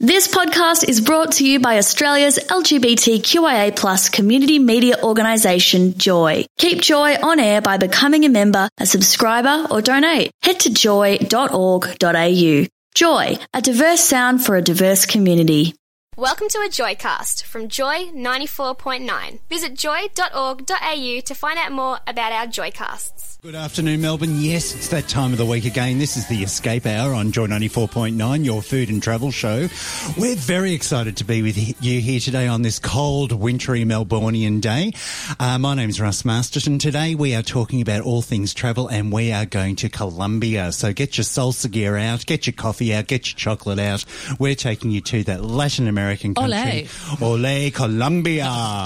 This podcast is brought to you by Australia's LGBTQIA+ community media organisation, Joy. Keep Joy on air by becoming a member, a subscriber or donate. Head to joy.org.au. Joy, a diverse sound for a diverse community. Welcome to a Joycast from Joy 94.9. Visit joy.org.au to find out more about our Joycasts. Good afternoon, Melbourne. Yes, it's that time of the week again. This is the Escape Hour on Joy 94.9, your food and travel show. We're very excited to be with you here today on this cold, wintry Melbourneian day. My name's Russ Masterton. Today we are talking about all things travel and we are going to Colombia. So get your salsa gear out, get your coffee out, get your chocolate out. We're taking you to that Latin American country. Ole, Colombia.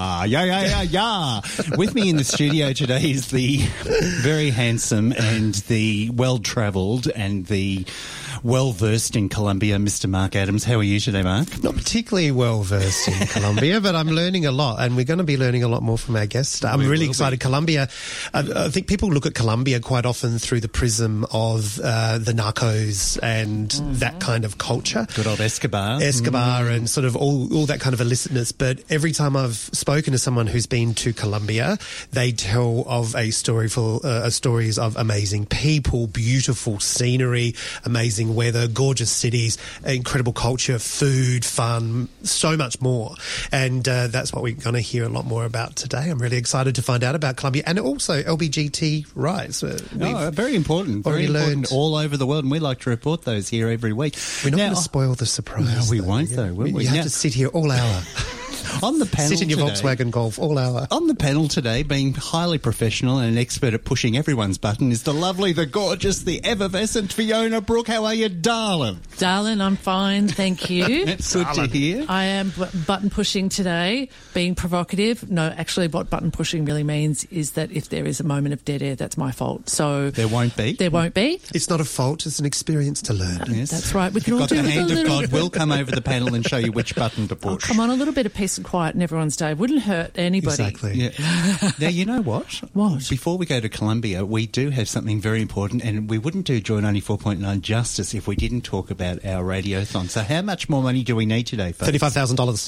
Yeah. With me in the studio today is the very handsome and the well-travelled and the well-versed in Colombia, Mr. Mark Adams. How are you today, Mark? Not particularly well-versed in Colombia, but I'm learning a lot, and we're going to be learning a lot more from our guests. I'm really excited. Colombia, I think people look at Colombia quite often through the prism of the narcos and that kind of culture. Good old Escobar. And sort of all that kind of illicitness. But every time I've spoken to someone who's been to Colombia, they tell of a story full stories of amazing people, beautiful scenery, amazing weather, gorgeous cities, incredible culture, food, fun, so much more. And that's what we're going to hear a lot more about today. I'm really excited to find out about Colombia and also LBGT rights. Very important. Very important all over the world, and we like to report those here every week. We're not going to spoil the surprise. No, we won't, though, will we? You have to sit here all hour. On the panel sit in your today, Volkswagen Golf all hour. On the panel today, being highly professional and an expert at pushing everyone's button, is the lovely, the gorgeous, the effervescent Fiona Brooke. How are you, darling? Darling, I'm fine, thank you. That's good to hear. I am button pushing today, being provocative. No, actually what button pushing really means is that if there is a moment of dead air, that's my fault. So there won't be. There won't be. It's not a fault, it's an experience to learn. Yes. That's right. We can all do the with hand a of little... God will come over the panel and show you which button to push. Oh, come on, a little bit of peace and quiet in everyone's day wouldn't hurt anybody. Exactly. Yeah. Now, you know what? What? Before we go to Colombia, we do have something very important, and we wouldn't do Joy 94.9 justice if we didn't talk about our radiothon. So how much more money do we need today, folks? $35,000.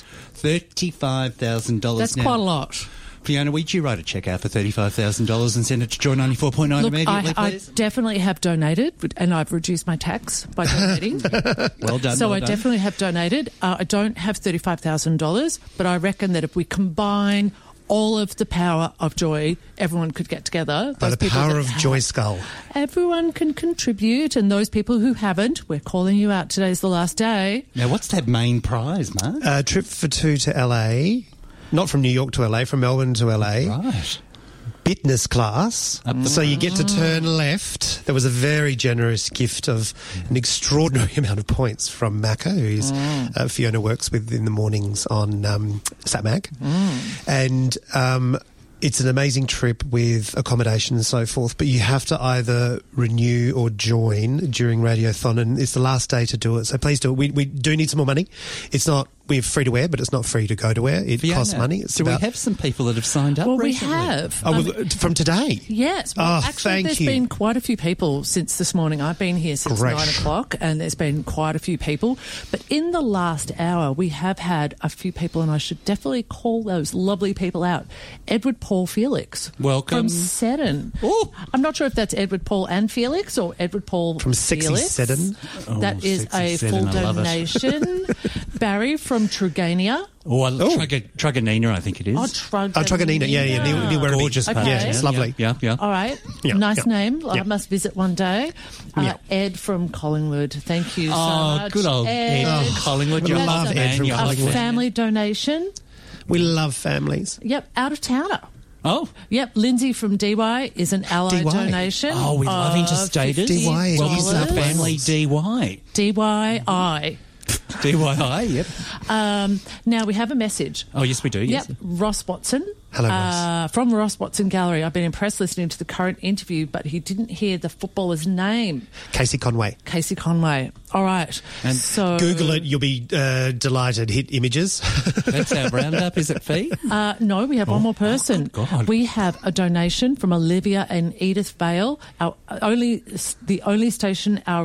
$35,000. That's quite a lot. Fiona, would you write a cheque out for $35,000 and send it to Joy 94.9 immediately, please? I definitely have donated, and I've reduced my tax by donating. Well done. So well I done. definitely have donated. I don't have $35,000, but I reckon that if we combine all of the power of Joy, everyone could get together. By the power of Joy Skull. Everyone can contribute, and those people who haven't, we're calling you out. Today's the last day. Now, what's that main prize, Mark? A trip for two to LA. Not from New York to LA, from Melbourne to LA. Right. Business class. So you get to turn left. There was a very generous gift of an extraordinary amount of points from Macca, who's Fiona works with in the mornings on SatMag. And it's an amazing trip with accommodation and so forth, but you have to either renew or join during Radiothon, and it's the last day to do it. So please do it. We do need some more money. It's not... We're free to wear, but it's not free to go to wear. It costs money. Do we have some people that have signed up recently? We have. From today? Yes. Well, actually, there's been quite a few people since this morning. I've been here since 9 o'clock, and there's been quite a few people. But in the last hour, we have had a few people, and I should definitely call those lovely people out. Edward Paul Felix. Welcome. From Seddon. Ooh. I'm not sure if that's Edward Paul and Felix or Edward Paul from Felix. Sexy Seddon. That is a full donation. Barry from Truganina. Truganina, I think it is. Truganina, yeah. Near Werribee. Gorgeous part. Yeah, it's lovely. Yeah. All right. Nice name. I must visit one day. Ed from Collingwood. Thank you so much. Good old Ed. Collingwood. You love Ed from Collingwood. A family donation. We love families. Yep, out of towner. Oh. Yep, Lindsay from DY is an ally donation. Oh, we love interstaters. DY. Welcome to the family DY. DYI. DYI, yep. Now we have a message. Oh, yes, we do. Yes. Yep, Ross Watson. Hello, Ross. From Ross Watson Gallery. I've been impressed listening to the current interview, but he didn't hear the footballer's name. Casey Conway. Casey Conway. All right. And so Google it. You'll be delighted. Hit images. That's our roundup. Is it Fee? No, we have one more person. Oh, God. We have a donation from Olivia and Edith Vale. The only station our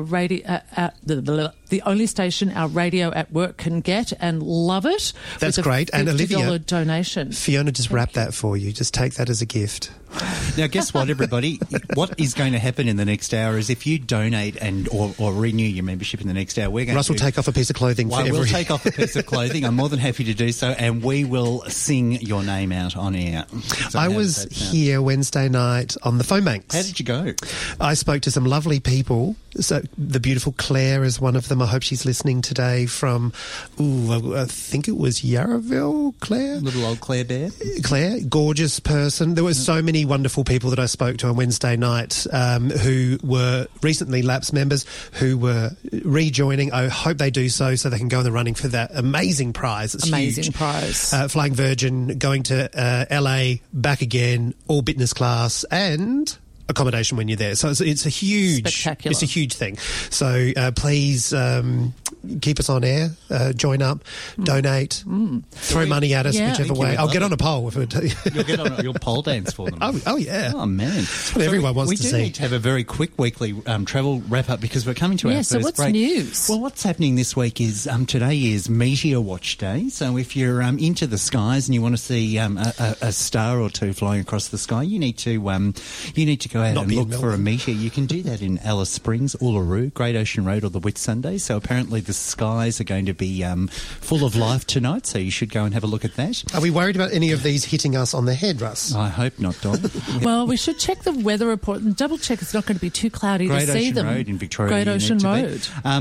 radio at work can get, and love it. That's great. And Olivia, $50 donation. Fiona just wrapped that for you. Just take that as a gift. Now, guess what, everybody? What is going to happen in the next hour is if you donate or renew your membership in the next hour, we're going Russ will take off a piece of clothing for We'll take off a piece of clothing. I'm more than happy to do so, and we will sing your name out on air. So I was here Wednesday night on the phone banks. How did you go? I spoke to some lovely people. So the beautiful Claire is one of them. I hope she's listening today from, I think it was Yarraville, Claire? Little old Claire Bear. Claire, gorgeous person. There were so many wonderful people that I spoke to on Wednesday night who were recently lapsed members who were rejoining. I hope they do so they can go in the running for that amazing prize. It's amazing huge. Prize. Flying Virgin, going to LA, back again, all business class, and accommodation when you're there. So it's a huge, spectacular. It's a huge thing. So please keep us on air, join up, donate, throw money at us, whichever way. I'll get on a pole. You'll get on your pole dance for them. Oh yeah. Oh man, that's what everyone wants to see. We do need to have a very quick weekly travel wrap up because we're coming to our first so what's break. News? Well, what's happening this week is today is Meteor Watch Day. So if you're into the skies and you want to see a star or two flying across the sky, you need to go out and look for a meteor. You can do that in Alice Springs, Uluru, Great Ocean Road, or the Whitsunday. So apparently the skies are going to be full of life tonight. So you should go and have a look at that. Are we worried about any of these hitting us on the head, Russ? I hope not, Dom. Well, we should check the weather report and double check it's not going to be too cloudy to see them. Great Ocean Road in Victoria. Great Ocean Road.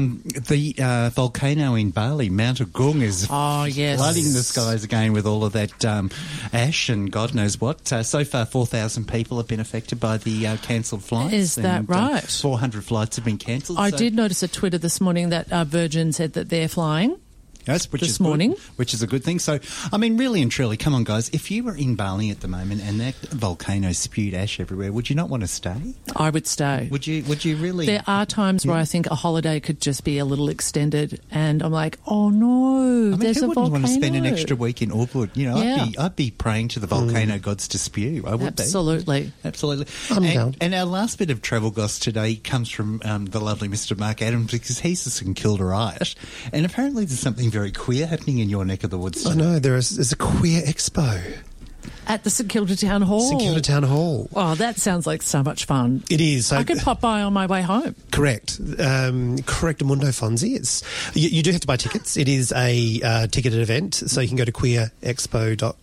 The volcano in Bali, Mount Agung, is flooding the skies again with all of that ash and God knows what. So far, 4,000 people have been affected by the cancelled flights. Is that right? 400 flights have been cancelled. I did notice a Twitter this morning that Virgin said that they're flying. Yes, which this is morning, which is a good thing. So, I mean, really and truly, come on, guys. If you were in Bali at the moment and that volcano spewed ash everywhere, would you not want to stay? I would stay. Would you really? There are times where I think a holiday could just be a little extended, and I'm like, oh no, there's a volcano. Who wouldn't want to spend an extra week in Ubud? You know, I'd be praying to the volcano gods to spew. I would. Absolutely. And our last bit of travel goss today comes from the lovely Mr. Mark Adams because he's a St Kilda-ite, and apparently there's something very queer happening in your neck of the woods. I know, there's a queer expo. At the St Kilda Town Hall. St Kilda Town Hall. Oh, that sounds like so much fun. It is. So, I could pop by on my way home. Correct. Correctamundo Fonzie. You do have to buy tickets. It is a ticketed event, so you can go to queerexpo.com.au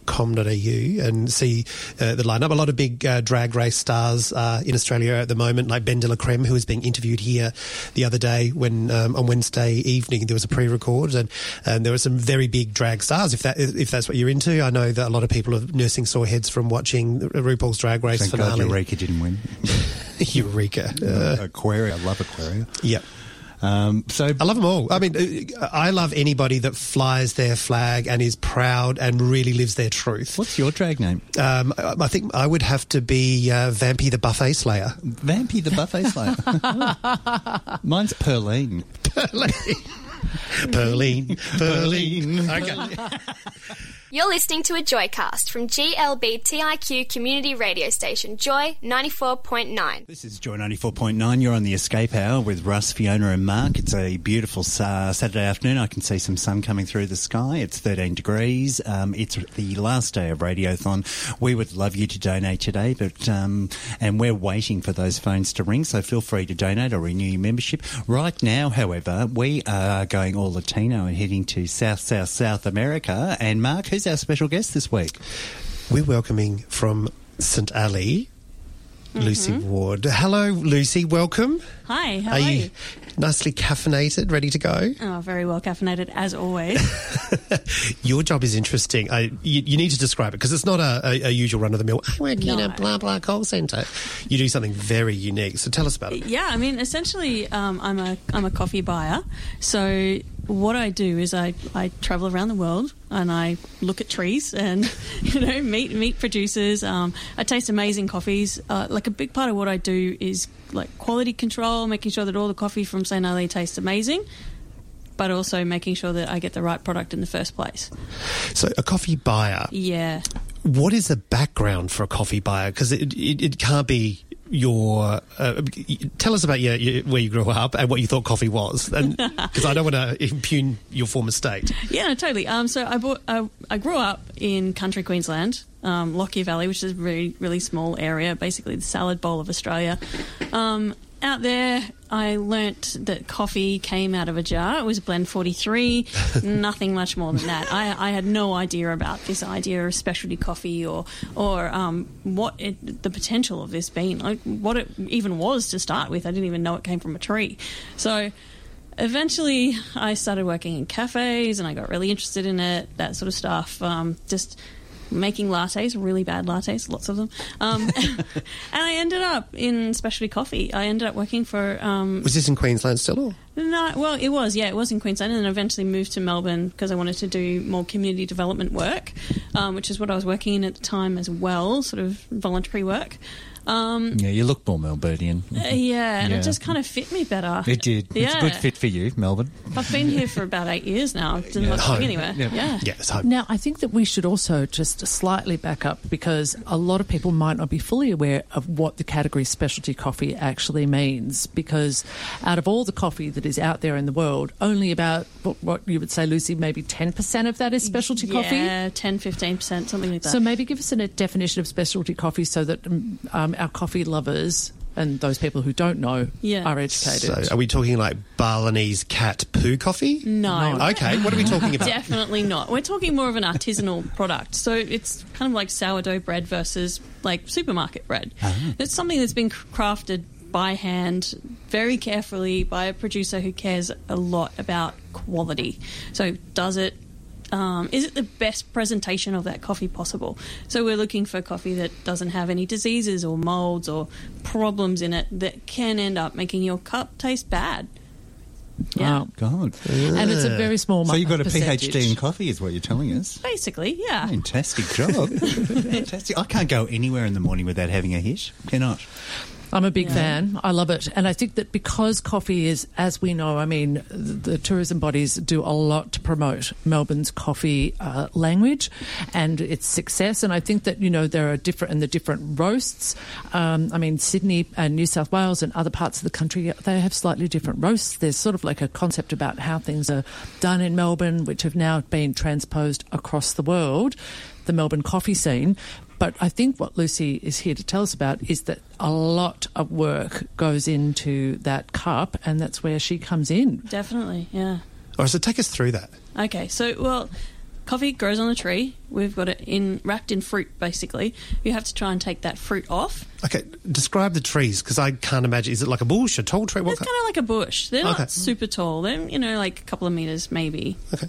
and see the lineup. A lot of big drag race stars in Australia at the moment, like Ben de la Creme, who was being interviewed here the other day when on Wednesday evening there was a pre-record, and there were some very big drag stars. If that's what you're into, I know that a lot of people are nursing sore heads from watching RuPaul's Drag Race Thank finale. God Eureka didn't win. Eureka. Aquaria, I love Aquaria. Yep. So I love them all. I mean, I love anybody that flies their flag and is proud and really lives their truth. What's your drag name? I think I would have to be Vampy the Buffet Slayer. Vampy the Buffet Slayer. Mine's Perline. Perline. Okay. You're listening to a Joycast from GLBTIQ community radio station, Joy 94.9. This is Joy 94.9. You're on the Escape Hour with Russ, Fiona and Mark. It's a beautiful Saturday afternoon. I can see some sun coming through the sky. It's 13 degrees. It's the last day of Radiothon. We would love you to donate today, but and we're waiting for those phones to ring, so feel free to donate or renew your membership. Right now, however, we are going all Latino and heading to South America. And Mark, who's our special guest this week? We're welcoming from St. Ali, Lucy Ward. Hello, Lucy. Welcome. Hi, how are you? Nicely caffeinated, ready to go? Oh, very well caffeinated, as always. Your job is interesting. You need to describe it, because it's not a usual run-of-the-mill, I work in a blah-blah call centre. You do something very unique, so tell us about it. Yeah, I mean, essentially, I'm a coffee buyer, so what I do is I travel around the world and I look at trees and, meet producers. I taste amazing coffees. Like a big part of what I do is like quality control, making sure that all the coffee from St. Ali tastes amazing, but also making sure that I get the right product in the first place. So a coffee buyer. Yeah. What is the background for a coffee buyer? Because it can't be your... tell us about where you grew up and what you thought coffee was, because I don't want to impugn your former state. Yeah, no, totally. So I grew up in country Queensland, Lockyer Valley, which is a really, really small area, basically the salad bowl of Australia. Out there, I learnt that coffee came out of a jar. It was Blend 43, nothing much more than that. I had no idea about this idea of specialty coffee or what the potential of this being, like what it even was to start with. I didn't even know it came from a tree. So eventually I started working in cafes and I got really interested in it, that sort of stuff, just making lattes, really bad lattes, lots of them. And I ended up in specialty coffee. I ended up working for... was this in Queensland still? Or? No, well, it was in Queensland, and then eventually moved to Melbourne because I wanted to do more community development work, which is what I was working in at the time as well, sort of voluntary work. You look more Melburnian. And it just kind of fit me better. It did. Yeah. It's a good fit for you, Melbourne. I've been here for about 8 years now. Didn't want to go anywhere. Yeah, it's home. Now, I think that we should also just slightly back up, because a lot of people might not be fully aware of what the category specialty coffee actually means, because out of all the coffee that is out there in the world, only about, what you would say, Lucy, maybe 10% of that is specialty coffee? Yeah, 10-15%, something like that. So maybe give us a definition of specialty coffee so that our coffee lovers and those people who don't know are educated. So are we talking like Balinese cat poo coffee? No. Okay, what are we talking about? Definitely not. We're talking more of an artisanal product. So it's kind of like sourdough bread versus like supermarket bread. Uh-huh. It's something that's been crafted by hand, very carefully, by a producer who cares a lot about quality. So is it the best presentation of that coffee possible? So we're looking for coffee that doesn't have any diseases or molds or problems in it that can end up making your cup taste bad. Yeah. Oh, God. Yeah. And it's a very small So you've got a percentage. PhD in coffee is what you're telling us? Basically, yeah. Fantastic job. Fantastic. I can't go anywhere in the morning without having a hit. Cannot. I'm a big fan. I love it. And I think that because coffee is, as we know, I mean, the tourism bodies do a lot to promote Melbourne's coffee language and its success. And I think that, there are different roasts. I mean, Sydney and New South Wales and other parts of the country, they have slightly different roasts. There's sort of like a concept about how things are done in Melbourne, which have now been transposed across the world, the Melbourne coffee scene. But I think what Lucy is here to tell us about is that a lot of work goes into that cup, and that's where she comes in. Definitely, yeah. All right, so take us through that. Okay, so, coffee grows on a tree. We've got it wrapped in fruit, basically. You have to try and take that fruit off. Okay, describe the trees, because I can't imagine. Is it like a bush, a tall tree? It's kind of like a bush. They're not super tall. They're, like a couple of metres maybe. Okay.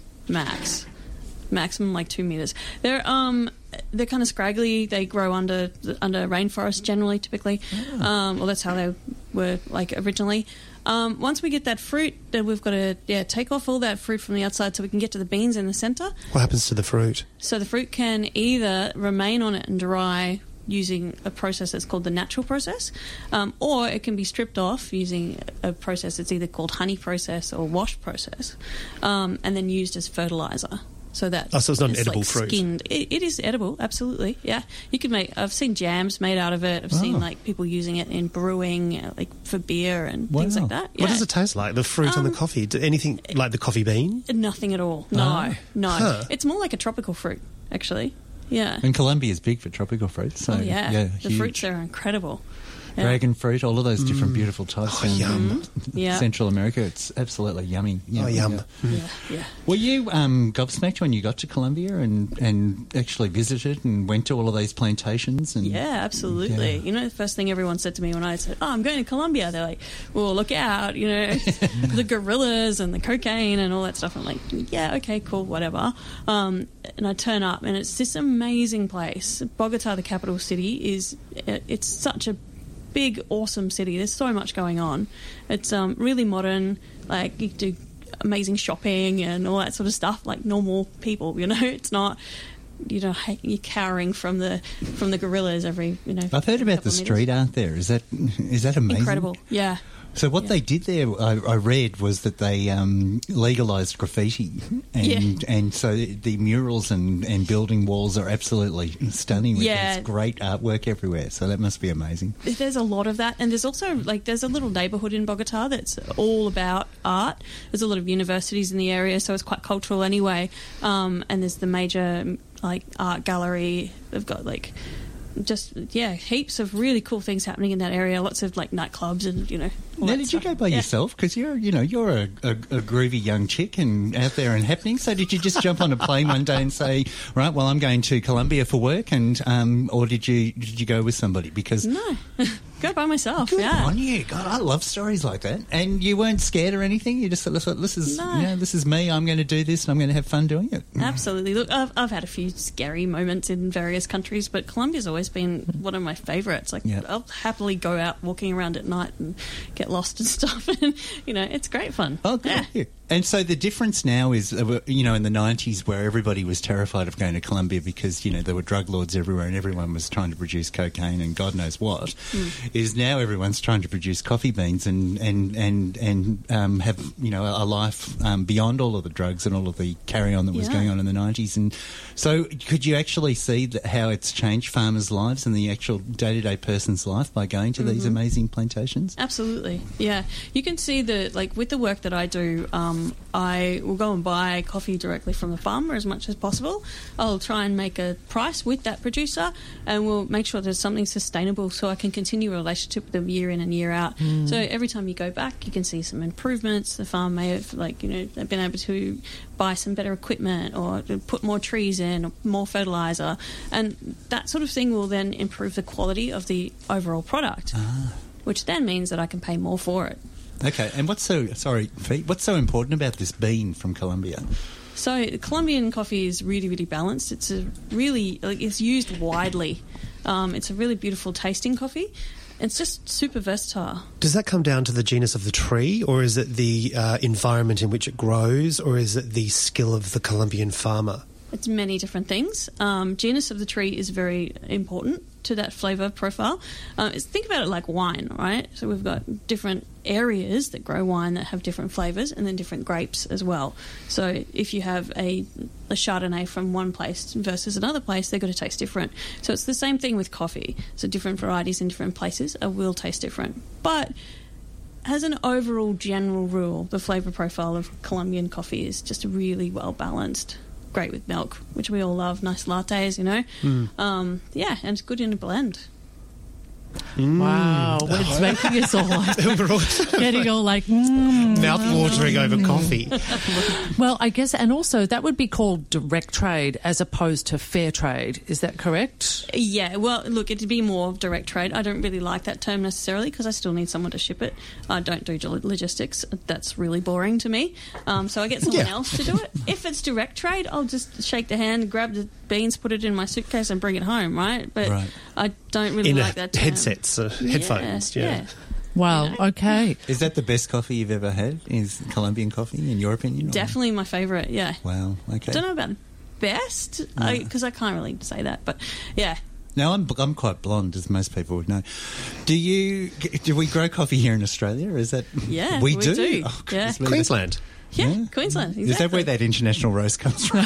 Maximum like 2 metres. They're kind of scraggly. They grow under rainforest generally, typically. Oh. Well, that's how they were like originally. Once we get that fruit, then we've got to take off all that fruit from the outside so we can get to the beans in the centre. What happens to the fruit? So the fruit can either remain on it and dry using a process that's called the natural process, or it can be stripped off using a process that's either called honey process or wash process, and then used as fertiliser. So it's not an edible fruit. Skinned. It is edible, absolutely. Yeah, you could I've seen jams made out of it. I've seen people using it in brewing, like for beer and things like that. Yeah. What does it taste like? The fruit on the coffee? Anything like the coffee bean? Nothing at all. No. Huh. It's more like a tropical fruit, actually. Yeah. And Colombia is big for tropical fruit. So the fruits there are incredible. Yeah. Dragon fruit, all of those different beautiful types. Oh, yum. Central America, it's absolutely yummy. Yeah, yum. Yeah. Were you gobsmacked when you got to Colombia and actually visited and went to all of these plantations? Yeah, absolutely. The first thing everyone said to me when I said, I'm going to Colombia, they're like, well, look out, the gorillas and the cocaine and all that stuff. I'm like, yeah, okay, cool, whatever. And I turn up and it's this amazing place. Bogota, the capital city, it's such a big, awesome city. There's so much going on. It's really modern. Like you do amazing shopping and all that sort of stuff like normal people. It's not. You're cowering from the gorillas every. I've heard about the street art there. Is that amazing? Incredible, yeah. So what they did there, I read, was that they legalised graffiti, and so the murals and building walls are absolutely stunning. With this great artwork everywhere. So that must be amazing. There's a lot of that, and there's also there's a little neighbourhood in Bogota that's all about art. There's a lot of universities in the area, so it's quite cultural anyway. And there's the major art gallery. They've got heaps of really cool things happening in that area. Lots of nightclubs and all now, that did stuff. you go by yourself? Because you're a groovy young chick and out there and happening. So did you just jump on a plane one day and say, right, well, I'm going to Colombia for work, and or did you go with somebody? Because no. Go by myself. Good on you. God, I love stories like that. And you weren't scared or anything. You just thought, this is me. I'm going to do this, and I'm going to have fun doing it. Absolutely. Look, I've had a few scary moments in various countries, but Colombia's always been one of my favourites. I'll happily go out walking around at night and get lost and stuff, and it's great fun. Oh, good. Yeah. And so the difference now is, in the 90s, where everybody was terrified of going to Colombia because, there were drug lords everywhere and everyone was trying to produce cocaine and God knows what, is now everyone's trying to produce coffee beans and have, a life beyond all of the drugs and all of the carry-on that was going on in the 90s. And so could you actually see how it's changed farmers' lives and the actual day-to-day person's life by going to these amazing plantations? Absolutely, yeah. You can see with the work that I do, I will go and buy coffee directly from the farmer as much as possible. I'll try and make a price with that producer, and we'll make sure there's something sustainable so I can continue a relationship with them year in and year out. So every time you go back, you can see some improvements. The farm may have, they've been able to buy some better equipment or put more trees in, or more fertiliser, and that sort of thing will then improve the quality of the overall product, which then means that I can pay more for it. Okay, and what's so important about this bean from Colombia? So Colombian coffee is really, really balanced. It's it's used widely. It's a really beautiful tasting coffee. It's just super versatile. Does that come down to the genus of the tree, or is it the environment in which it grows, or is it the skill of the Colombian farmer? It's many different things. Genus of the tree is very important to that flavour profile. Think about it like wine, right? So we've got different areas that grow wine that have different flavours, and then different grapes as well. So if you have a Chardonnay from one place versus another place, they're going to taste different. So it's the same thing with coffee. So different varieties in different places will taste different. But as an overall general rule, the flavour profile of Colombian coffee is just really well balanced. Great with milk, which we all love. Nice lattes, and it's good in a blend. Wow, it's making us all getting all mouth-watering over coffee. Well, I guess, and also that would be called direct trade as opposed to fair trade. Is that correct? Yeah, well, look, it'd be more direct trade. I don't really like that term necessarily because I still need someone to ship it. I don't do logistics. That's really boring to me. So I get someone else to do it. If it's direct trade, I'll just shake the hand, grab the beans, put it in my suitcase and bring it home, right? But I don't really like that term. Headsets, headphones, yeah. Wow, okay. Is that the best coffee you've ever had? Is Colombian coffee, in your opinion? Definitely my favourite, yeah. Wow, okay. I don't know about best, because I can't really say that, but yeah. Now, I'm quite blonde, as most people would know. Do we grow coffee here in Australia? Is that... Yeah, we do. Oh, yeah. Queensland. Yeah, Queensland, exactly. Is that where that international roast comes from?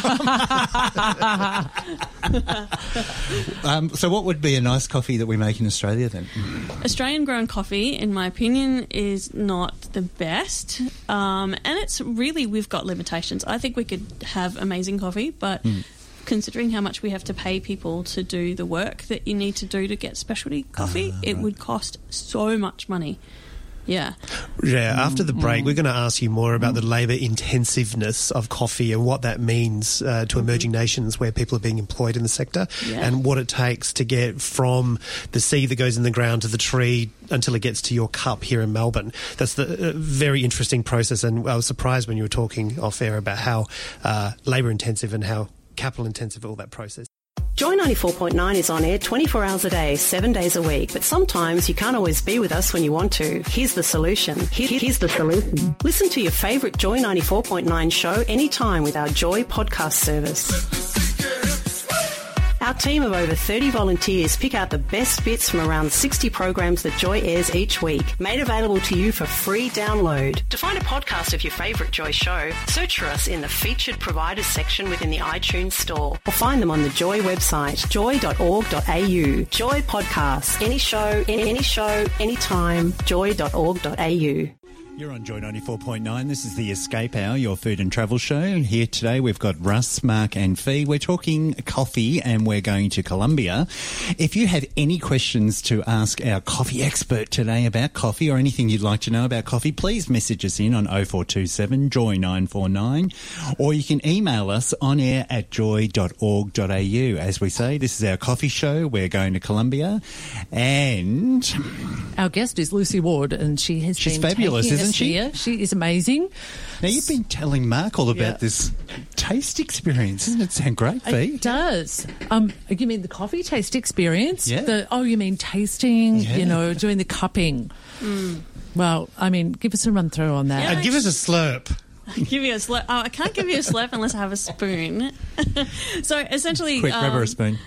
So what would be a nice coffee that we make in Australia then? Australian-grown coffee, in my opinion, is not the best. And it's really, we've got limitations. I think we could have amazing coffee, but... considering how much we have to pay people to do the work that you need to do to get specialty coffee, it would cost so much money. Yeah. After the break, we're going to ask you more about the labour intensiveness of coffee and what that means to emerging nations where people are being employed in the sector, and what it takes to get from the seed that goes in the ground to the tree until it gets to your cup here in Melbourne. That's the very interesting process, and I was surprised when you were talking off air about how labour intensive and how capital intensive all that process. Joy 94.9 is on air 24 hours a day, 7 days a week. But sometimes you can't always be with us when you want to. Here's the solution. Here's the solution. Listen to your favourite Joy 94.9 show anytime with our Joy podcast service. Our team of over 30 volunteers pick out the best bits from around 60 programs that Joy airs each week, made available to you for free download. To find a podcast of your favourite Joy show, search for us in the featured providers section within the iTunes store, or find them on the Joy website, joy.org.au. Joy Podcasts. Any show, anytime, joy.org.au. You're on Joy 94.9. This is the Escape Hour, your food and travel show. Here today we've got Russ, Mark and Fee. We're talking coffee and we're going to Colombia. If you have any questions to ask our coffee expert today about coffee or anything you'd like to know about coffee, please message us in on 0427 Joy 949, or you can email us on air at joy.org.au. As we say, this is our coffee show. We're going to Colombia, and our guest is Lucy Ward, and she's fabulous, isn't she? Here. She is amazing. Now, you've been telling Mark all about this taste experience. Doesn't it sound great, Fee? It does. You mean the coffee taste experience? Yeah. You mean tasting, doing the cupping. Mm. Well, I mean, give us a run through on that. Yeah, give us a slurp. Give you a slurp. Oh, I can't give you a slurp unless I have a spoon. So essentially, quick, grab her a spoon.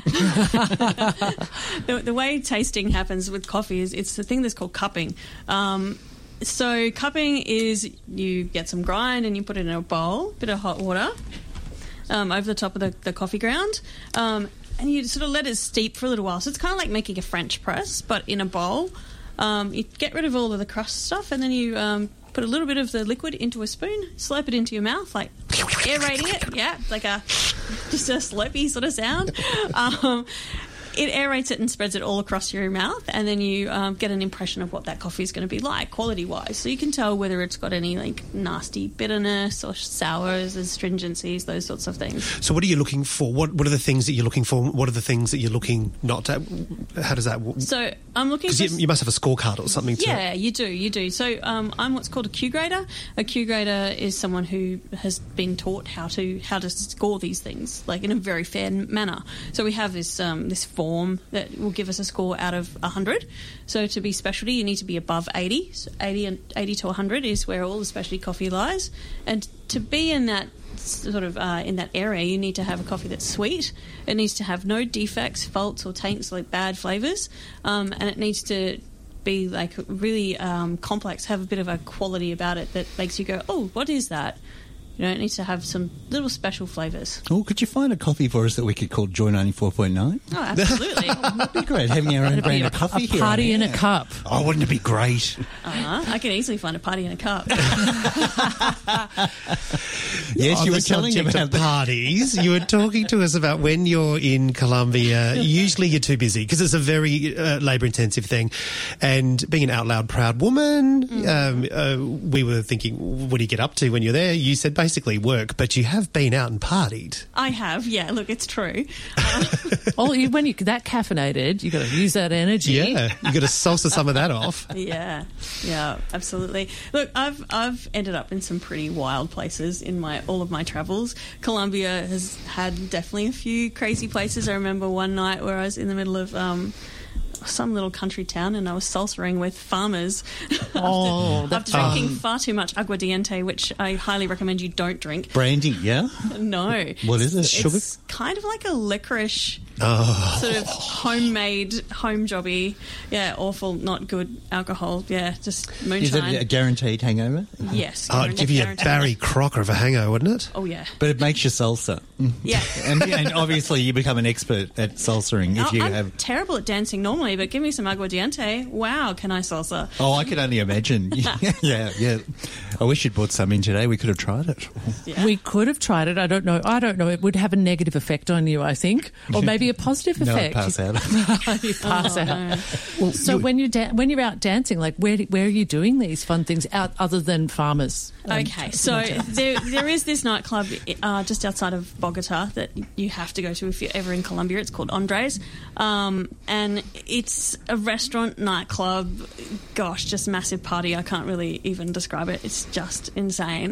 The way tasting happens with coffee is it's the thing that's called cupping. So cupping is you get some grind and you put it in a bowl, bit of hot water over the top of the coffee ground, and you sort of let it steep for a little while. So it's kind of like making a French press, but in a bowl. You get rid of all of the crust stuff, and then you put a little bit of the liquid into a spoon, slurp it into your mouth, like aerating it. Yeah, like just a slurpy sort of sound. It aerates it and spreads it all across your mouth, and then you get an impression of what that coffee is going to be like, quality-wise. So you can tell whether it's got any nasty bitterness or sours, astringencies, those sorts of things. So what are you looking for? What are the things that you're looking for? What are the things that you're looking not at? How does that work? So I'm looking for... Because you must have a scorecard or something too. Yeah, you do. So I'm what's called a Q grader. A Q grader is someone who has been taught how to score these things, in a very fair manner. So we have this form that will give us a score out of 100. So to be specialty, you need to be above 80. So 80 to 100 is where all the specialty coffee lies. And to be in that sort of in that area, you need to have a coffee that's sweet. It needs to have no defects, faults, or taints, like bad flavours, and it needs to be really complex, have a bit of a quality about it that makes you go, oh, what is that? It needs to have some little special flavours. Oh, could you find a coffee for us that we could call Joy 94.9? Oh, absolutely. That'd be great, having our own brand of coffee here. A party in a cup. Oh, wouldn't it be great? I can easily find a party in a cup. Yes, you were telling me about parties. You were talking to us about when you're in Colombia. Usually you're too busy because it's a very labour-intensive thing. And being an out loud proud woman, we were thinking, what do you get up to when you're there? You said basically work, but you have been out and partied. I have, yeah. Look, it's true. When you're that caffeinated, you've got to use that energy. Yeah, you've got to salsa some of that off. Yeah, absolutely. Look, I've ended up in some pretty wild places in all of my travels. Colombia has had definitely a few crazy places. I remember one night where I was in the middle of some little country town and I was salsaing with farmers after drinking far too much aguardiente, which I highly recommend you don't drink. Brandy, yeah? No. What is it? Sugar? It's kind of like a licorice, sort of homemade, home jobby. Yeah, awful, not good alcohol. Yeah, just moonshine. Is it a guaranteed hangover? Yes. It'd give you a Barry Crocker of a hangover, wouldn't it? Oh, yeah. But it makes you salsa. Yeah. and obviously you become an expert at salsaing if you I'm have... terrible at dancing normally, but give me some aguardiente. Wow, can I salsa? Oh, I can only imagine. Yeah. I wish you'd brought some in today. We could have tried it. Yeah. We could have tried it. I don't know. It would have a negative effect on you, I think, or maybe a positive effect. No, I'd pass out. You pass out. No. Well, so when you're out dancing, where are you doing these fun things out other than farmers? Okay, so there is this nightclub just outside of Bogota that you have to go to if you're ever in Colombia. It's called Andres, and it's a restaurant, nightclub, gosh, just massive party. I can't really even describe it. It's just insane.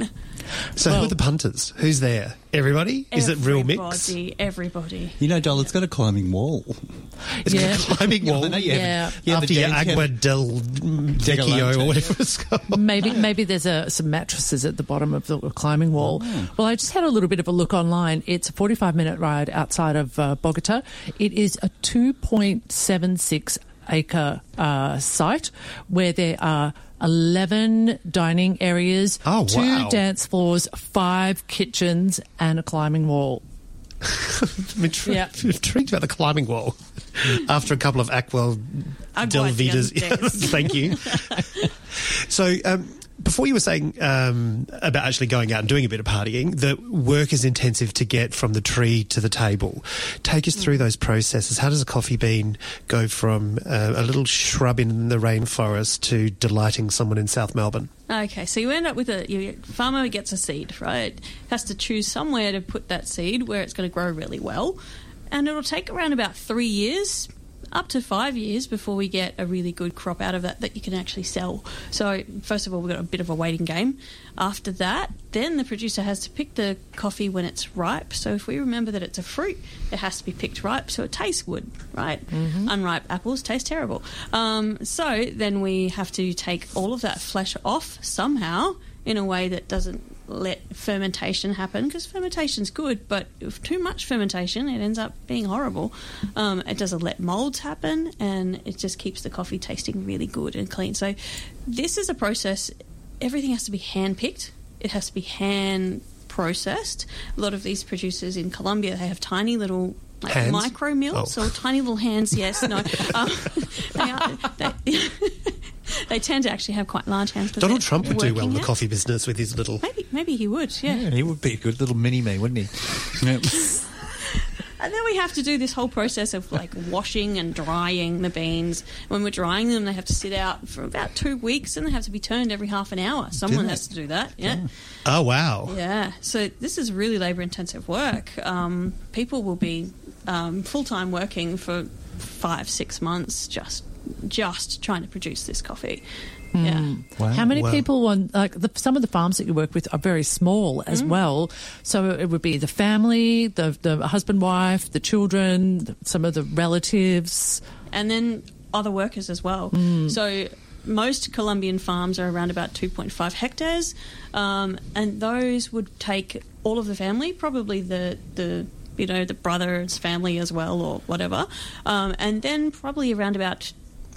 So who are the punters? Who's there? Everybody? Is it real mix? Everybody. You know, Doll, it's got a climbing wall. It's got a climbing wall. After your Agua del Vecchio or whatever it's called. Maybe there's some mattresses at the bottom of the climbing wall. Oh. Well, I just had a little bit of a look online. It's a 45-minute ride outside of Bogota. It is a 2.76 acre site where there are 11 dining areas, 2 dance floors, 5 kitchens, and a climbing wall. I'm intrigued about the climbing wall after a couple of Agua del Vitas. Thank you. So, before you were saying about actually going out and doing a bit of partying, the work is intensive to get from the tree to the table. Take us through those processes. How does a coffee bean go from a little shrub in the rainforest to delighting someone in South Melbourne? Okay, so you end up with a farmer gets a seed, right? Has to choose somewhere to put that seed where it's going to grow really well. And it'll take around about 3 years, up to 5 years before we get a really good crop out of that you can actually sell. So first of all, we've got a bit of a waiting game. After that, then the producer has to pick the coffee when it's ripe. So if we remember that it's a fruit, it has to be picked ripe so it tastes good, right? Mm-hmm. Unripe apples taste terrible. So then we have to take all of that flesh off somehow in a way that doesn't let fermentation happen, because fermentation's good, but if too much fermentation, it ends up being horrible. It doesn't let molds happen, and it just keeps the coffee tasting really good and clean. So this is a process. Everything has to be hand-picked. It has to be hand-processed. A lot of these producers in Colombia, they have tiny little micro mills or tiny little hands. Yes, no. They tend to actually have quite large hands. Donald Trump would do well in the coffee business with his little... Maybe he would, yeah. He would be a good little mini-me, wouldn't he? Yep. And then we have to do this whole process of washing and drying the beans. When we're drying them, they have to sit out for about 2 weeks, and they have to be turned every half an hour. Someone has to do that, yeah. Oh, wow. Yeah, so this is really labour-intensive work. People will be full-time working for 5-6 months just trying to produce this coffee. Yeah. Wow. How many people on some of the farms that you work with are very small as well. So it would be the family, the husband, wife, the children, some of the relatives, and then other workers as well. So most Colombian farms are around about 2.5 hectares, and those would take all of the family, probably the brother's family as well, or whatever, and then probably around about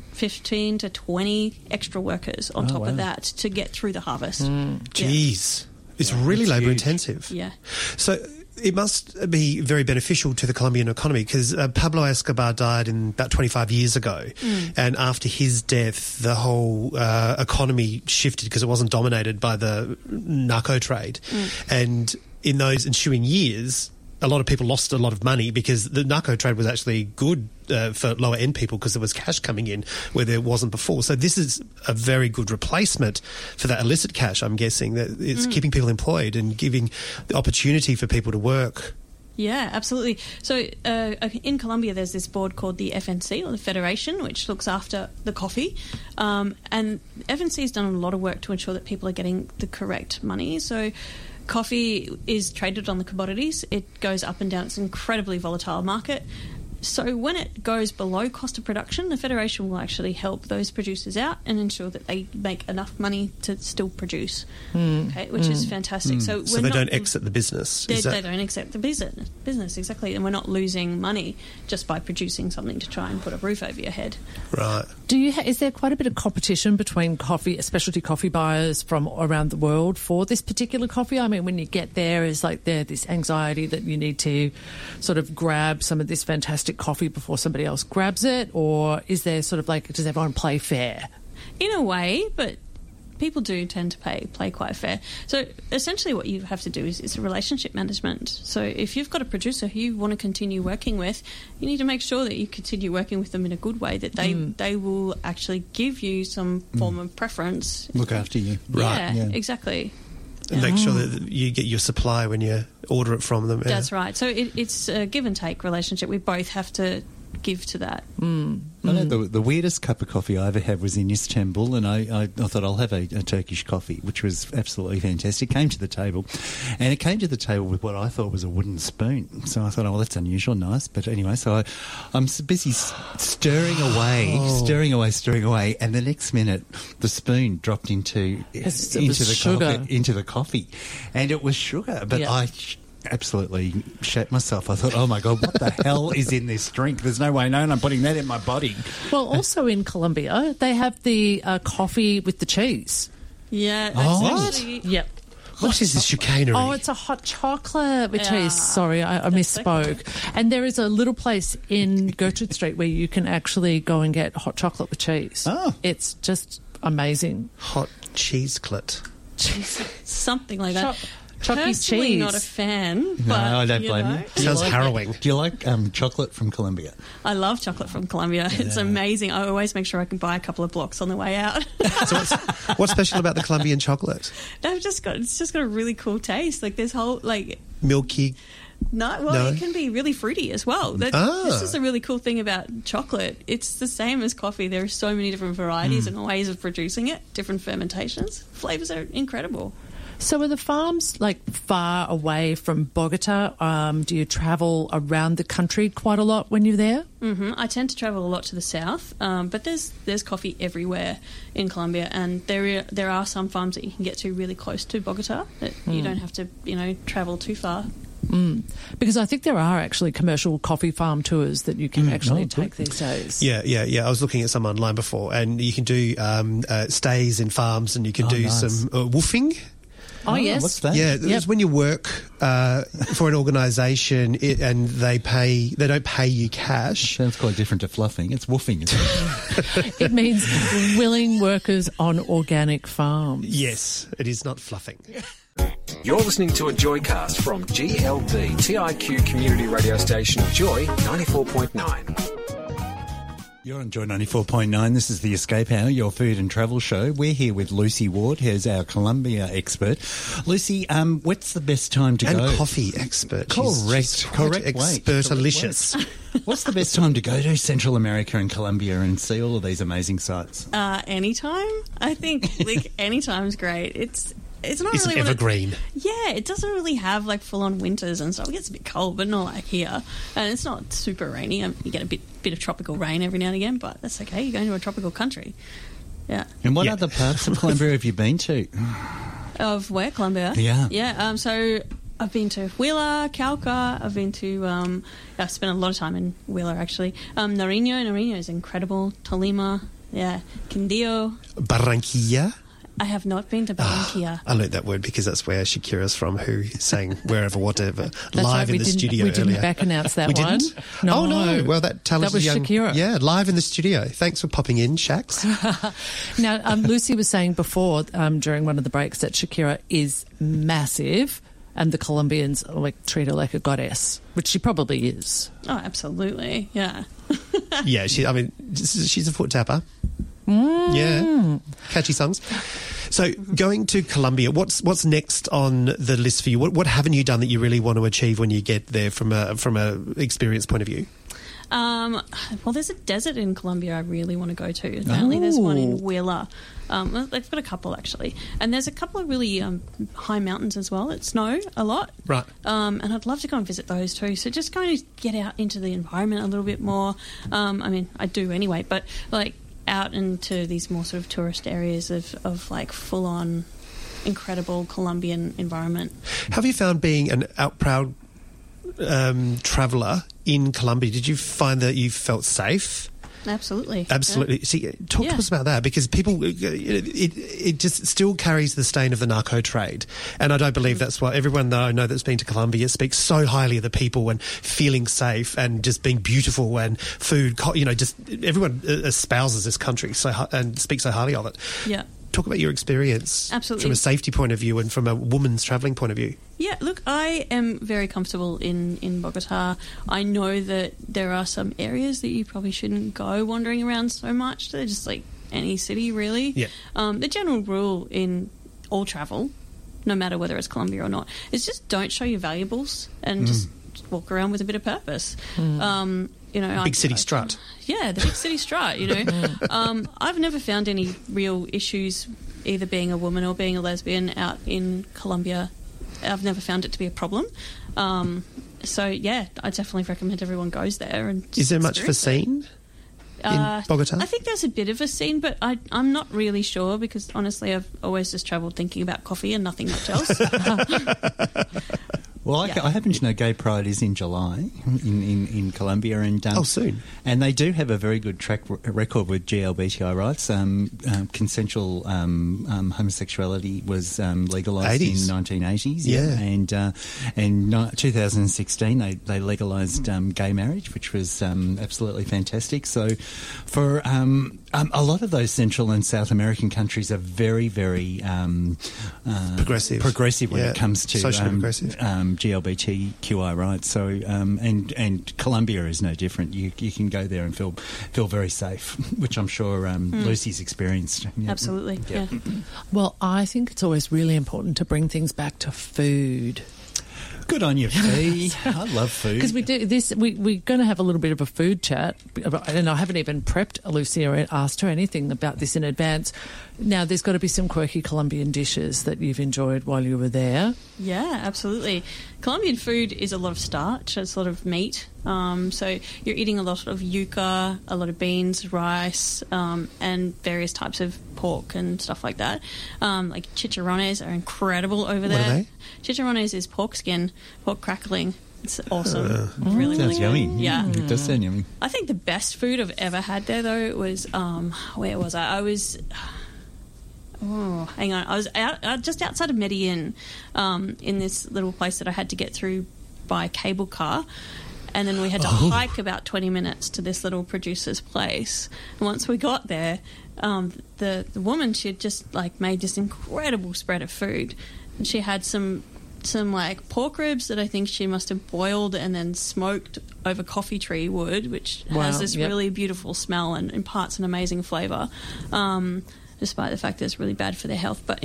15 to 20 extra workers on top of that to get through the harvest. Jeez. It's really labour intensive. Yeah. So it must be very beneficial to the Colombian economy, because Pablo Escobar died about 25 years ago, and after his death the whole economy shifted because it wasn't dominated by the narco trade. And in those ensuing years, a lot of people lost a lot of money because the narco trade was actually good for lower end people, because there was cash coming in where there wasn't before. So this is a very good replacement for that illicit cash, I'm guessing, that it's keeping people employed and giving the opportunity for people to work. Yeah, absolutely. So in Colombia, there's this board called the FNC, or the Federation, which looks after the coffee. And FNC has done a lot of work to ensure that people are getting the correct money. So coffee is traded on the commodities. It goes up and down. It's an incredibly volatile market. So when it goes below cost of production, the Federation will actually help those producers out and ensure that they make enough money to still produce, which is fantastic. So they don't exit the business? They don't exit the business, exactly. And we're not losing money just by producing something to try and put a roof over your head. Right. Is there quite a bit of competition between specialty coffee buyers from around the world for this particular coffee? I mean, when you get there, is there this anxiety that you need to sort of grab some of this fantastic coffee before somebody else grabs it, or is there sort of does everyone play fair? In a way, but people do tend to play quite fair. So essentially what you have to do is relationship management. So if you've got a producer who you want to continue working with, you need to make sure that you continue working with them in a good way, that they will actually give you some form of preference. Look after you. Right. Yeah, exactly. And make sure that you get your supply when you order it from them. That's right. So it's a give and take relationship. We both have to give to that. I know the weirdest cup of coffee I ever had was in Istanbul, and I thought I'll have a Turkish coffee, which was absolutely fantastic. Came to the table, and it came to the table with what I thought was a wooden spoon. So I thought, oh, well, that's unusual, nice. But anyway, so I'm busy stirring away, and the next minute the spoon dropped into the coffee, and it was sugar. But I absolutely shat myself. I thought, oh my God, what the hell is in this drink? There's no way known I'm putting that in my body. Well, also in Colombia, they have the coffee with the cheese. Yeah. That's Yep. What is this chicanery? Oh, it's a hot chocolate with cheese. Sorry, I misspoke. And there is a little place in Gertrude Street where you can actually go and get hot chocolate with cheese. Oh. It's just amazing. Hot cheeseclet. Something like that. Chucky Personally, cheese. not a fan. No, but, I don't blame you. Sounds harrowing. Do you like chocolate from Colombia? I love chocolate from Colombia. It's amazing. I always make sure I can buy a couple of blocks on the way out. So what's special about the Colombian chocolate? It's just got a really cool taste. Like this whole Milky. No, it can be really fruity as well. This is a really cool thing about chocolate. It's the same as coffee. There are so many different varieties and ways of producing it, different fermentations. Flavors are incredible. So are the farms far away from Bogota? Do you travel around the country quite a lot when you're there? Mm-hmm. I tend to travel a lot to the south, but there's coffee everywhere in Colombia, and there are some farms that you can get to really close to Bogota that you don't have to travel too far. Because I think there are actually commercial coffee farm tours that you can actually take these days. Yeah. I was looking at some online before, and you can do stays in farms, and you can do some woofing. Oh, yes. What's that? Yeah, it's when you work for an organisation and they don't pay you cash. Sounds quite different to fluffing. It's woofing, isn't it? It means willing workers on organic farms. Yes, it is not fluffing. You're listening to a Joycast from GLB, TIQ community radio station Joy 94.9. You're on Joy 94.9. This is the Escape Hour, your food and travel show. We're here with Lucy Ward, who's our Colombia expert. Lucy, what's the best time to go? And coffee expert. Correct. Expertalicious. What's the best time to go to Central America and Colombia and see all of these amazing sites? Anytime. I think anytime's great. It's not really evergreen. It doesn't really have full-on winters and stuff. It gets a bit cold, but not like here. And it's not super rainy. You get a bit of tropical rain every now and again, but that's okay. You're going to a tropical country. Yeah. And what other parts of Colombia have you been to? Of where? Colombia? Yeah. Yeah. So I've been to Huila, Cauca. I've been to... I've spent a lot of time in Huila, actually. Nariño. Nariño is incredible. Tolima. Yeah. Quindío. Barranquilla. I have not been to Barranquilla. I learned that word because that's where Shakira's from, who sang Wherever, Whatever, live in the studio we earlier. We didn't back announce that we one. Didn't? No. Oh, no. Well, that talented was Shakira. Yeah, live in the studio. Thanks for popping in, Shax. Now, Lucy was saying before, during one of the breaks, that Shakira is massive and the Colombians treat her like a goddess, which she probably is. Oh, absolutely. Yeah. Yeah, she's a foot tapper. Yeah, catchy songs. So, going to Colombia, what's next on the list for you? What haven't you done that you really want to achieve when you get there from a experience point of view? Well, there's a desert in Colombia I really want to go to. Apparently, there's one in Huila. They've got a couple actually, and there's a couple of really high mountains as well that snow a lot. Right. And I'd love to go and visit those too. So just going to get out into the environment a little bit more. I do anyway, but out into these more sort of tourist areas of full on incredible Colombian environment. Have you found being an proud traveller in Colombia, did you find that you felt safe? Absolutely. Yeah. See, talk to us about that, because people, it just still carries the stain of the narco trade. And I don't believe that's why everyone that I know that's been to Colombia speaks so highly of the people and feeling safe and just being beautiful and food, just everyone espouses this country and speaks so highly of it. Yeah. Talk about your experience. Absolutely. From a safety point of view and from a woman's travelling point of view. Yeah, look, I am very comfortable in Bogota. I know that there are some areas that you probably shouldn't go wandering around so much. They're just like any city, really. Yeah. The general rule in all travel, no matter whether it's Colombia or not, is just don't show your valuables and just walk around with a bit of purpose. Big city strut. Yeah, the big city strut, I've never found any real issues either being a woman or being a lesbian out in Colombia. I've never found it to be a problem. So, yeah, I definitely recommend everyone goes there. And is there much of a scene in Bogota? I think there's a bit of a scene, but I'm not really sure because, honestly, I've always just travelled thinking about coffee and nothing much else. Well, I happen to know Gay Pride is in July in Colombia, and soon. And they do have a very good track record with GLBTI rights. Consensual homosexuality was legalised in 1980s. Yeah, and in 2016 they legalised gay marriage, which was absolutely fantastic. So, for a lot of those Central and South American countries are very, very progressive when it comes to socially progressive. GLBTQI rights. So, and Colombia is no different. You can go there and feel very safe, which I'm sure Lucy's experienced. Yeah. Absolutely. Yeah. Well, I think it's always really important to bring things back to food. Good on you, Fee. I love food. Because we do this, we're going to have a little bit of a food chat, and I haven't even prepped Lucy or asked her anything about this in advance. Now, there's got to be some quirky Colombian dishes that you've enjoyed while you were there. Yeah, absolutely. Colombian food is a lot of starch, it's a lot of meat. So you're eating a lot of yuca, a lot of beans, rice, and various types of pork and stuff like that. Like chicharrones are incredible over there. What are they? Chicharrones is pork skin, pork crackling. It's awesome. Really, sounds really yummy. good. Yeah. It does sound yummy. I think the best food I've ever had there, though, was, where was I? I was... Oh, hang on. I was just outside of Medellin, in this little place that I had to get through by cable car. And then we had to hike about 20 minutes to this little producer's place. And once we got there, the woman, she had just made this incredible spread of food. And she had some pork ribs that I think she must have boiled and then smoked over coffee tree wood, which has this really beautiful smell and imparts an amazing flavour. Despite the fact that it's really bad for their health, but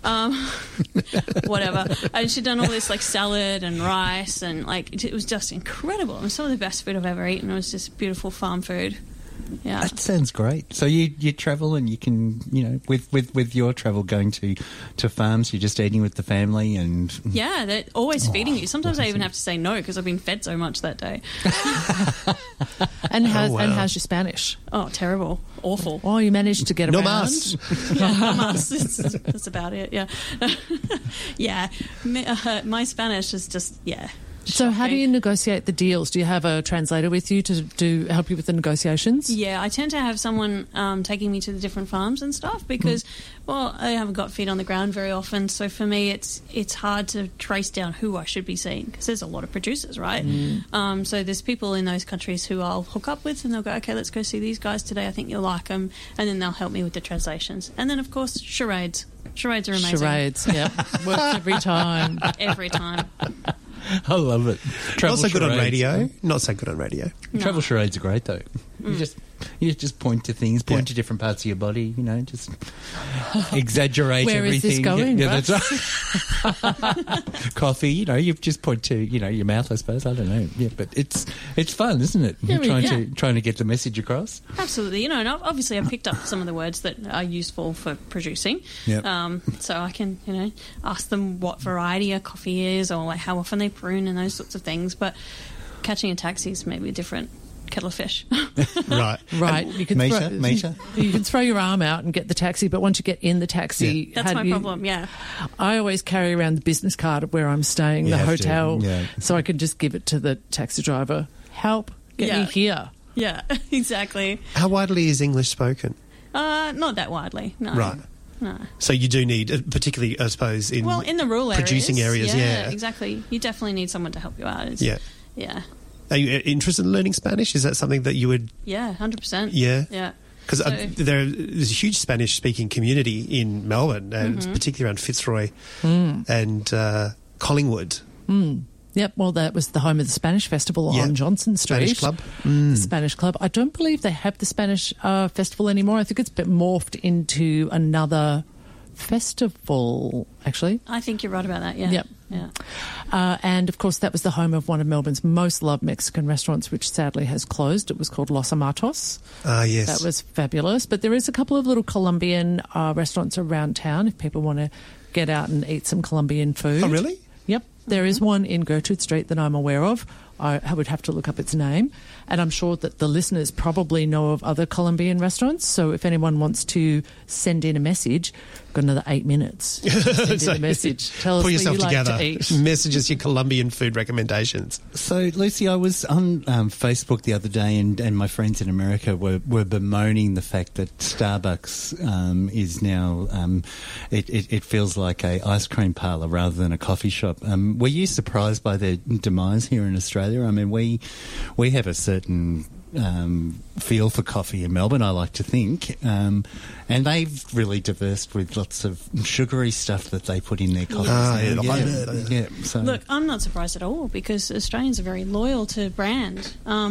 whatever. And she'd done all this salad and rice, and it was just incredible. It was some of the best food I've ever eaten. It was just beautiful farm food. Yeah, that sounds great. So you travel and you can with your travel going to farms, you're just eating with the family and they're always feeding you. Sometimes I even have to say no because I've been fed so much that day. And how's your Spanish? Oh, terrible, awful. Oh, you managed to get around. No mas. That's about it. Yeah, yeah. My Spanish is just So how do you negotiate the deals? Do you have a translator with you to help you with the negotiations? Yeah, I tend to have someone taking me to the different farms and stuff because, I haven't got feet on the ground very often. So for me, it's hard to trace down who I should be seeing because there's a lot of producers, right? So there's people in those countries who I'll hook up with and they'll go, okay, let's go see these guys today. I think you'll like them. And then they'll help me with the translations. And then, of course, charades. Charades are amazing. Charades, yeah. Works every time. Every time. I love it. Not so good on radio. Not so good on radio. No. Travel charades are great though. You just point to things, point to different parts of your body. Just exaggerate Where everything. Where is this going? Yeah, that's right. Coffee. You just point to your mouth. I suppose. I don't know. Yeah, but it's fun, isn't it? Trying to get the message across. Absolutely. And obviously I picked up some of the words that are useful for producing. Yep. So I can ask them what variety a coffee is or how often they prune and those sorts of things. But catching a taxi is maybe a different kettle of fish. Right. You can meter. You can throw your arm out and get the taxi, but once you get in the taxi, that's my problem. Yeah, I always carry around the business card of where I'm staying, the hotel, so I can just give it to the taxi driver. Help, get me here. Yeah, exactly. How widely is English spoken? Not that widely. No. Right. No. So you do need, particularly, I suppose, in the rural producing areas. Yeah, exactly. You definitely need someone to help you out. Yeah. Are you interested in learning Spanish? Is that something that you would... Yeah, 100%. Yeah? Because there's a huge Spanish-speaking community in Melbourne, and particularly around Fitzroy and Collingwood. Yep, well, that was the home of the Spanish Festival on Johnson Street. Spanish Club. The Spanish Club. I don't believe they have the Spanish Festival anymore. I think it's been morphed into another festival, actually. I think you're right about that, yeah. Yep. Yeah. And, of course, that was the home of one of Melbourne's most loved Mexican restaurants, which sadly has closed. It was called Los Amatos. Yes. That was fabulous. But there is a couple of little Colombian restaurants around town if people want to get out and eat some Colombian food. Oh, really? Yep. There is one in Gertrude Street that I'm aware of. I would have to look up its name. And I'm sure that the listeners probably know of other Colombian restaurants. So if anyone wants to send in a message, got another 8 minutes. Send in a message. Tell us Pull what yourself you together. like to eat. Message us your Colombian food recommendations. So, Lucy, I was on Facebook the other day and my friends in America were bemoaning the fact that Starbucks is now, it feels like a ice cream parlour rather than a coffee shop. Were you surprised by their demise here in Australia? I mean, we have a certain feel for coffee in Melbourne, I like to think, and they've really diversed with lots of sugary stuff that they put in their coffee. So. Look, I'm not surprised at all because Australians are very loyal to brand.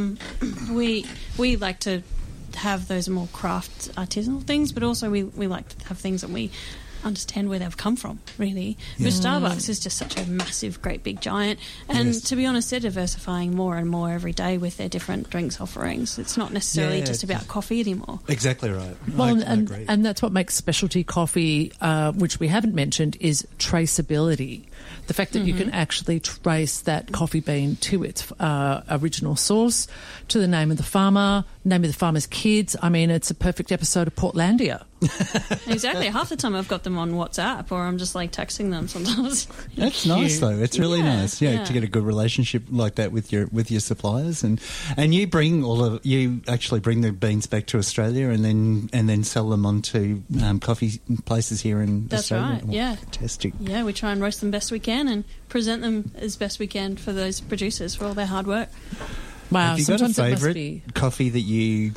We like to have those more craft artisanal things, but also we like to have things that we understand where they've come from, really. But Starbucks is just such a massive, great big giant, and to be honest, they're diversifying more and more every day with their different drinks offerings. It's not necessarily just about coffee anymore. Exactly right. Well, I agree. And that's what makes specialty coffee, which we haven't mentioned, is traceability. The fact that you can actually trace that coffee bean to its original source, to the name of the farmer, name of the farmer's kids. I mean, it's a perfect episode of Portlandia. Exactly. Half the time I've got them on WhatsApp, or I'm just like texting them sometimes. That's nice though. It's really nice. Yeah, to get a good relationship like that with your suppliers, and you actually bring the beans back to Australia and then sell them onto coffee places here in Australia. That's right. Yeah. Fantastic. Yeah, we try and roast them best we can and present them as best we can for those producers for all their hard work. Wow. Have you got a favourite coffee that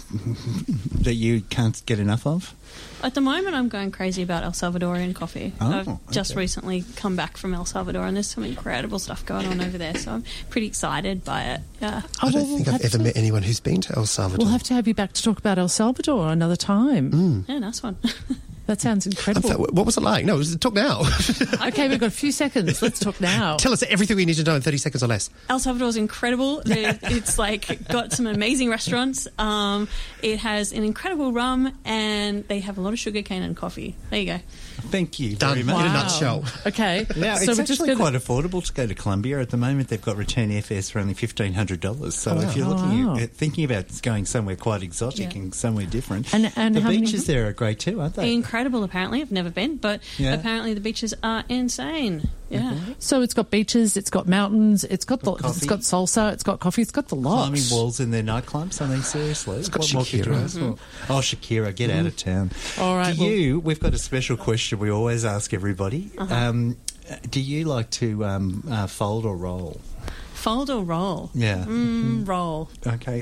you can't get enough of? At the moment, I'm going crazy about El Salvadorian coffee. I've just recently come back from El Salvador, and there's some incredible stuff going on over there, so I'm pretty excited by it. Yeah. I don't think I've ever met anyone who's been to El Salvador. We'll have to have you back to talk about El Salvador another time. Yeah, nice one. That sounds incredible. What was it like? No, talk now. Okay, we've got a few seconds. Let's talk now. Tell us everything we need to know in 30 seconds or less. El Salvador's incredible. It's like got some amazing restaurants. It has an incredible rum, and they have a lot of sugarcane and coffee. There you go. Thank you Done. very much. In a nutshell. Okay. Now, so it's actually quite affordable to go to Colombia. At the moment, they've got return airfares for only $1,500. So if you're thinking about going somewhere quite exotic and somewhere different, and the beaches there are great too, aren't they? Incredible, apparently. I've never been, but apparently the beaches are insane. Yeah. So it's got beaches, it's got mountains, it's got salsa, it's got coffee, it's got the lot. Climbing walls in their nightclubs. I mean, seriously. It's got Shakira. Oh, Shakira, get out of town. All right. We've got a special question we always ask everybody. Do you like to fold or roll? Fold or roll? Yeah. Roll. Okay.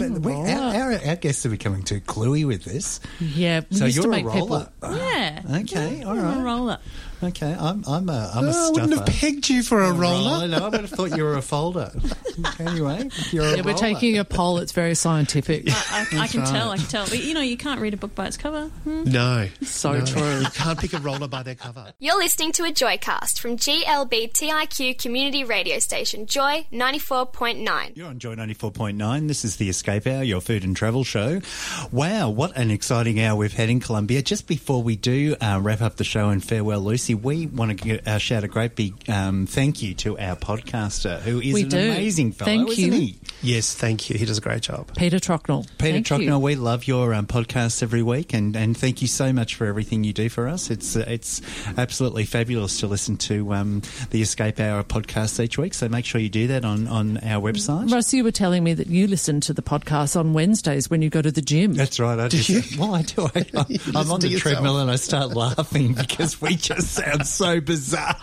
Our guests are becoming too cluey with this. Yeah. So you're a roller. Yeah. Okay. All right. I'm a roller. Okay. I'm a stuffer. I wouldn't have pegged you for a roller. No, I would have thought you were a folder. Anyway, you're a roller. We're taking a poll. It's very scientific. I can tell. But, you can't read a book by its cover. No. So true. You can't pick a roller by their cover. You're listening to a Joycast from GLBTIQ community radio station, Joy 94.9. You're on Joy 94.9. This is the Escape Hour, your food and travel show. Wow, what an exciting hour we've had in Colombia. Just before we do wrap up the show and farewell, Lucy, we want to shout a great big thank you to our podcaster, who is amazing fellow, isn't he? Yes, thank you. He does a great job. Peter Trocknell. Peter Trocknell, we love your podcasts every week, and thank you so much for everything you do for us. It's absolutely fabulous to listen to the Escape Hour podcast each week, so make sure you do that on our website. Ross, you were telling me that you listen to the podcast on Wednesdays when you go to the gym. That's right. I do. Well, I do. I'm on the treadmill and I start laughing because we just sound so bizarre.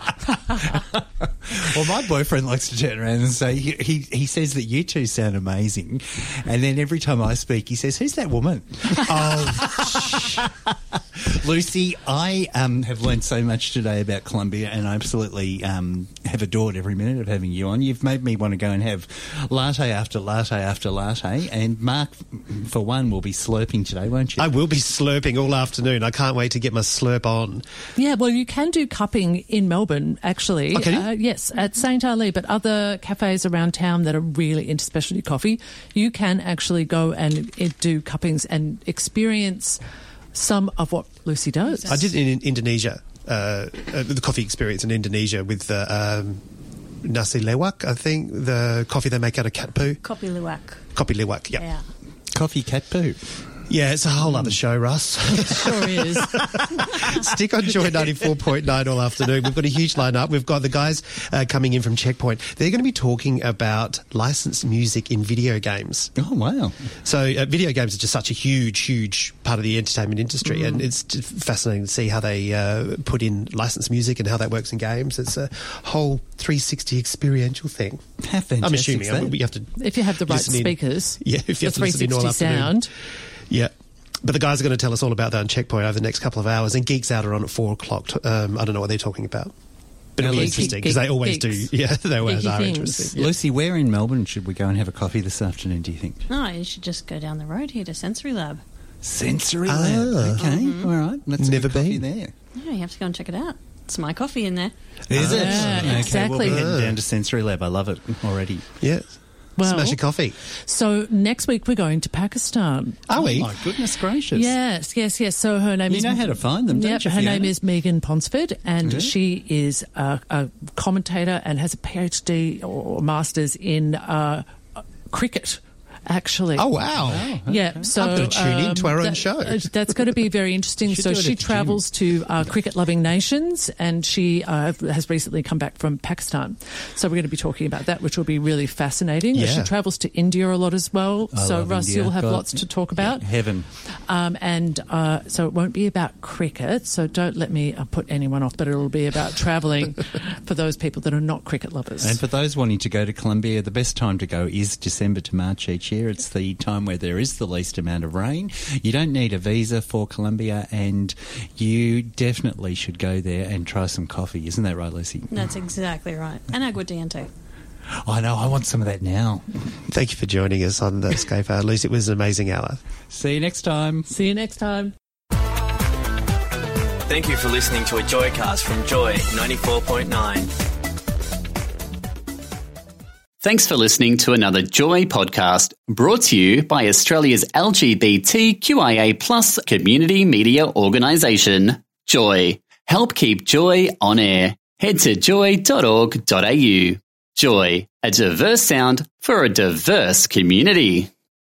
Well, my boyfriend likes to turn around and say, he says that you two sound amazing, and then every time I speak, he says, "Who's that woman?" Lucy, I have learned so much today about Colombia, and I absolutely have adored every minute of having you on. You've made me want to go and have latte after latte after latte, and Mark, for one, will be slurping today, won't you? I will be slurping all afternoon. I can't wait to get my slurp on. Yeah, well, you can do cupping in Melbourne, actually. Okay. Yes, at St. Ali, but other cafes around town that are really into specialty coffee, you can actually go and do cuppings and experience some of what Lucy does. I did in Indonesia, the coffee experience in Indonesia with nasi lewak, I think, the coffee they make out of cat poo. Kopi luwak. Kopi luwak, yeah. Coffee cat poo. Yeah, it's a whole other show, Russ. It sure is. Stick on Joy 94.9 all afternoon. We've got a huge lineup. We've got the guys coming in from Checkpoint. They're going to be talking about licensed music in video games. Oh, wow. So video games are just such a huge part of the entertainment industry, and it's just fascinating to see how they put in licensed music and how that works in games. It's a whole 360 experiential thing. How fantastic. I'm assuming you have to... If you have the right speakers. Yeah, if you have to listen in all afternoon. Sound. Yeah. But the guys are going to tell us all about that on Checkpoint over the next couple of hours, and Geeks Out are on at 4 o'clock. I don't know what they're talking about. But it'll be interesting, because they always do. Yeah, they always are interesting. Yeah. Lucy, where in Melbourne should we go and have a coffee this afternoon, do you think? No, you should just go down the road here to Sensory Lab. Sensory Lab, okay. All right. Let's never been there. Yeah, you have to go and check it out. It's my coffee in there. Is it? Yeah, Okay, exactly. we'll be heading down to Sensory Lab. I love it already. Yeah. Well, smash a coffee. So next week we're going to Pakistan. Are we? Oh, my goodness gracious. Yes. So her name is... You know how to find them, don't you, Her Fiona? name is Megan Ponsford, and she is a commentator and has a PhD or master's in cricket. Actually. Oh, wow. Yeah. So I'm going to tune in to our own show. That's going to be very interesting. So she travels to cricket-loving nations, and she has recently come back from Pakistan. So we're going to be talking about that, which will be really fascinating. Yeah. She travels to India a lot as well. So Russ, India. you'll have lots to talk about. Yeah, heaven. So it won't be about cricket. So don't let me put anyone off, but it'll be about travelling for those people that are not cricket lovers. And for those wanting to go to Colombia, the best time to go is December to March each year. It's the time where there is the least amount of rain. You don't need a visa for Colombia, and you definitely should go there and try some coffee. Isn't that right, Lucy? That's exactly right. And aguardiente. I know. I want some of that now. Thank you for joining us on the Escape Hour. Lucy, it was an amazing hour. See you next time. See you next time. Thank you for listening to a Joycast from Joy 94.9. Thanks for listening to another Joy podcast brought to you by Australia's LGBTQIA+ community media organisation, Joy. Help keep Joy on air. Head to joy.org.au. Joy, a diverse sound for a diverse community.